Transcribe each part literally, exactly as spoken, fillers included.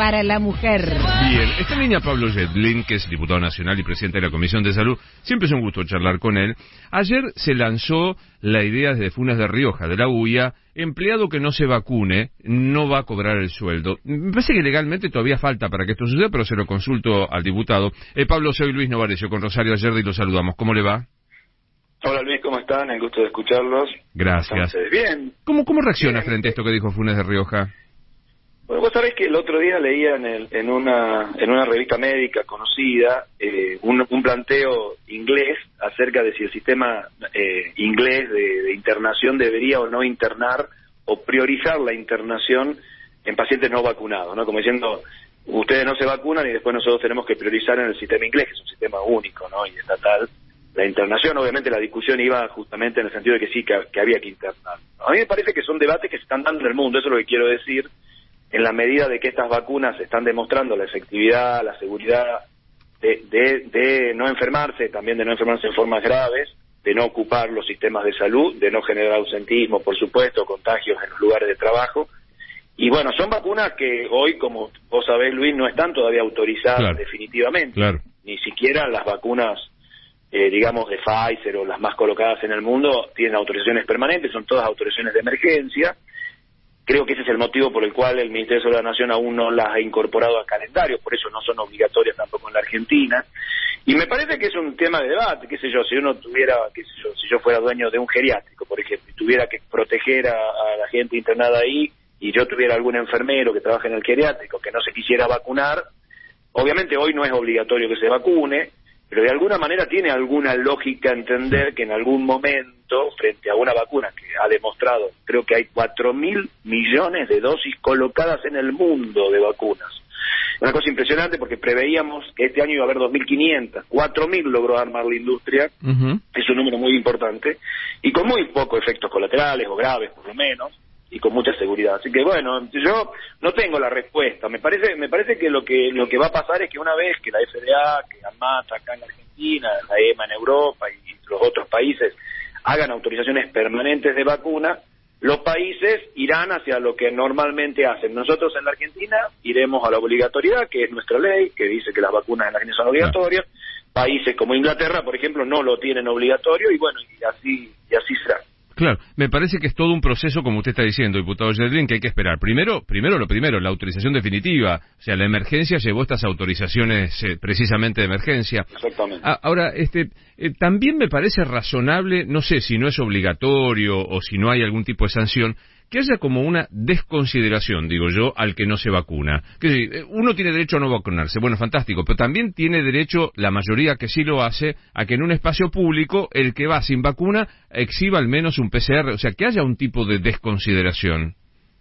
para la mujer. Bien, está en línea Pablo Yedlin, que es diputado nacional y presidente de la Comisión de Salud. Siempre es un gusto charlar con él. Ayer se lanzó la idea desde Funes de Rioja, de la U I A, empleado que no se vacune no va a cobrar el sueldo. Me parece que legalmente todavía falta para que esto suceda, pero se lo consulto al diputado. Eh, Pablo, soy Luis Novarecio, con Rosario Ayerdi y lo saludamos. ¿Cómo le va? Hola Luis, ¿cómo están? El gusto de escucharlos. Gracias. Entonces, bien. ¿Cómo, cómo reacciona bien. frente a esto que dijo Funes de Rioja? Bueno, vos sabés que el otro día leía en, el, en una en una revista médica conocida eh, un, un planteo inglés acerca de si el sistema eh, inglés de, de internación debería o no internar o priorizar la internación en pacientes no vacunados, ¿no? Como diciendo, ustedes no se vacunan y después nosotros tenemos que priorizar en el sistema inglés, que es un sistema único, ¿no? Y estatal. La internación, obviamente la discusión iba justamente en el sentido de que sí, que, que había que internar. A mí me parece que son debates que se están dando en el mundo, eso es lo que quiero decir, en la medida de que estas vacunas están demostrando la efectividad, la seguridad de, de, de no enfermarse, también de no enfermarse en formas graves, de no ocupar los sistemas de salud, de no generar ausentismo, por supuesto, contagios en los lugares de trabajo. Y bueno, son vacunas que hoy, como vos sabés, Luis, no están todavía autorizadas claro. definitivamente. Claro. Ni siquiera las vacunas Eh, digamos, de Pfizer o las más colocadas en el mundo, tienen autorizaciones permanentes, son todas autorizaciones de emergencia. Creo que ese es el motivo por el cual el Ministerio de Salud de la Nación aún no las ha incorporado al calendario, por eso no son obligatorias tampoco en la Argentina. Y me parece que es un tema de debate, qué sé yo, si uno tuviera, qué sé yo, si yo fuera dueño de un geriátrico, por ejemplo, y tuviera que proteger a, a la gente internada ahí, y yo tuviera algún enfermero que trabaje en el geriátrico que no se quisiera vacunar, obviamente hoy no es obligatorio que se vacune, pero de alguna manera tiene alguna lógica entender que en algún momento, frente a una vacuna que ha demostrado, creo que hay cuatro mil millones de dosis colocadas en el mundo de vacunas. Una cosa impresionante porque preveíamos que este año iba a haber dos mil quinientas, cuatro mil logró armar la industria, uh-huh. Es un número muy importante, y con muy pocos efectos colaterales o graves por lo menos, y con mucha seguridad. Así que bueno, yo no tengo la respuesta. Me parece me parece que lo que lo que va a pasar es que una vez que la F D A, que ANMAT acá en la Argentina, la E M A en Europa y los otros países hagan autorizaciones permanentes de vacuna, los países irán hacia lo que normalmente hacen. Nosotros en la Argentina iremos a la obligatoriedad, que es nuestra ley, que dice que las vacunas en la Argentina son obligatorias. Países como Inglaterra, por ejemplo, no lo tienen obligatorio y bueno, y así y así será. Claro, me parece que es todo un proceso, como usted está diciendo, diputado Yedlin, que hay que esperar. Primero, primero lo primero, la autorización definitiva. O sea, la emergencia llevó estas autorizaciones eh, precisamente de emergencia. Exactamente. Ah, ahora, este, eh, también me parece razonable, no sé si no es obligatorio o si no hay algún tipo de sanción, que haya como una desconsideración, digo yo, al que no se vacuna. Que sí, uno tiene derecho a no vacunarse, bueno, fantástico, pero también tiene derecho, la mayoría que sí lo hace, a que en un espacio público el que va sin vacuna exhiba al menos un P C R, o sea, que haya un tipo de desconsideración.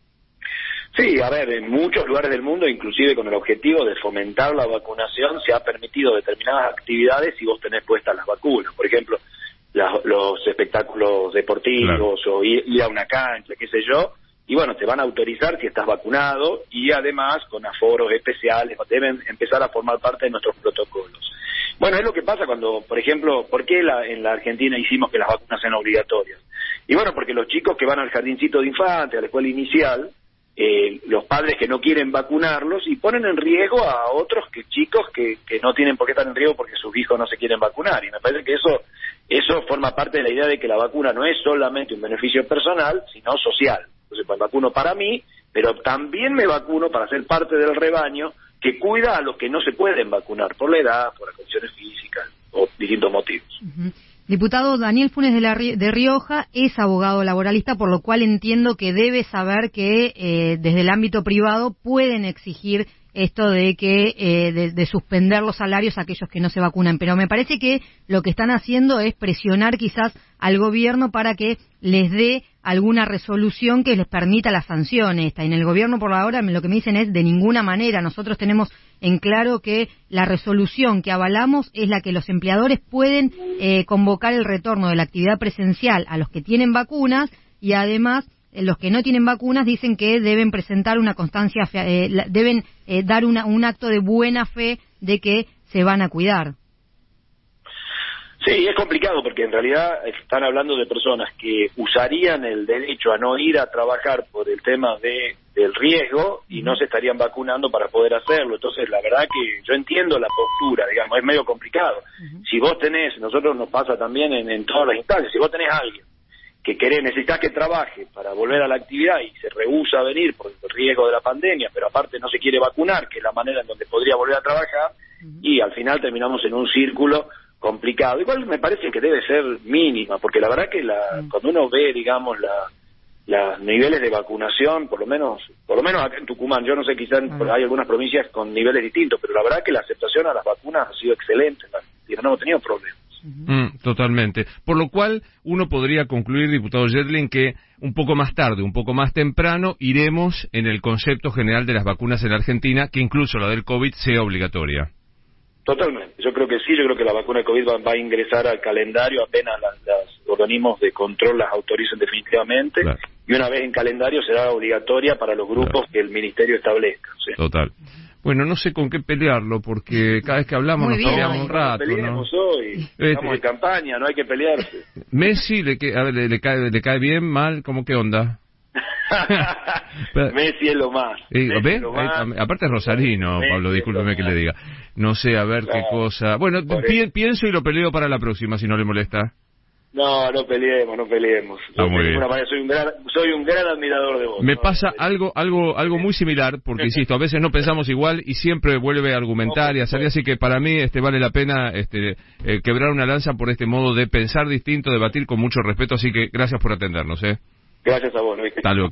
Sí, a ver, en muchos lugares del mundo, inclusive con el objetivo de fomentar la vacunación, se ha permitido determinadas actividades si vos tenés puestas las vacunas. Por ejemplo, Las, los espectáculos deportivos, claro. O ir, ir a una cancha, qué sé yo, y bueno, te van a autorizar si estás vacunado y además con aforos especiales, deben empezar a formar parte de nuestros protocolos. Bueno, es lo que pasa cuando, por ejemplo, ¿por qué la, en la Argentina hicimos que las vacunas sean obligatorias? Y bueno, porque los chicos que van al jardincito de infantes, a la escuela inicial, eh, los padres que no quieren vacunarlos y ponen en riesgo a otros que chicos que, que no tienen por qué estar en riesgo porque sus hijos no se quieren vacunar, y me parece que eso Eso forma parte de la idea de que la vacuna no es solamente un beneficio personal, sino social. Entonces, pues vacuno para mí, pero también me vacuno para ser parte del rebaño que cuida a los que no se pueden vacunar por la edad, por las condiciones físicas o distintos motivos. Uh-huh. Diputado Daniel Funes de, la, de Rioja es abogado laboralista, por lo cual entiendo que debe saber que eh, desde el ámbito privado pueden exigir esto de que eh, de, de suspender los salarios a aquellos que no se vacunan, pero me parece que lo que están haciendo es presionar quizás al gobierno para que les dé alguna resolución que les permita la sanción esta. En el gobierno por ahora lo que me dicen es de ninguna manera. Nosotros tenemos en claro que la resolución que avalamos es la que los empleadores pueden eh, convocar el retorno de la actividad presencial a los que tienen vacunas y además los que no tienen vacunas dicen que deben presentar una constancia, eh, deben eh, dar una, un acto de buena fe de que se van a cuidar. Sí, es complicado porque en realidad están hablando de personas que usarían el derecho a no ir a trabajar por el tema de del riesgo y no se estarían vacunando para poder hacerlo. Entonces, la verdad que yo entiendo la postura, digamos, es medio complicado. Uh-huh. Si vos tenés, nosotros nos pasa también en, en todas las instancias, si vos tenés a alguien que querés, necesitas que trabaje para volver a la actividad y se rehúsa a venir por el riesgo de la pandemia, pero aparte no se quiere vacunar, que es la manera en donde podría volver a trabajar, uh-huh. y al final terminamos en un círculo complicado. Igual me parece que debe ser mínima, porque la verdad que la, uh-huh. cuando uno ve, digamos, la los niveles de vacunación, por lo menos por lo menos acá en Tucumán, yo no sé, quizás uh-huh. hay algunas provincias con niveles distintos, pero la verdad que la aceptación a las vacunas ha sido excelente, no hemos tenido problemas. Mm, totalmente. Por lo cual, uno podría concluir, diputado Yedlin, que un poco más tarde, un poco más temprano, iremos en el concepto general de las vacunas en la Argentina, que incluso la del COVID sea obligatoria. Totalmente. Yo creo que sí, yo creo que la vacuna de COVID va, va a ingresar al calendario apenas los organismos de control las autoricen definitivamente, claro. Y una vez en calendario será obligatoria para los grupos, claro, que el Ministerio establezca. ¿Sí? Total. Bueno, no sé con qué pelearlo, porque cada vez que hablamos Muy nos peleamos un rato, no peleemos ¿no? hoy, estamos en campaña, no hay que pelearse. Messi, le, a ver, le, le, cae, ¿le cae bien, mal? ¿Cómo qué onda? Messi es lo más. Eh, Messi ¿Ve? es lo más. Eh, aparte es rosarino, Messi, Pablo, discúlpeme que le diga. No sé, a ver, claro, qué cosa. Bueno, pi pienso y lo peleo para la próxima, si no le molesta. No, no peleemos, no peleemos. Ah, muy bien. Manera, soy un gran, soy un gran admirador de vos. Me ¿no? pasa algo, algo, algo muy similar, porque insisto, a veces no pensamos igual y siempre vuelve a argumentar y a salir, así que para mí este vale la pena este eh, quebrar una lanza por este modo de pensar distinto, debatir con mucho respeto, así que gracias por atendernos, eh. Gracias a vos, ¿no? Hasta luego.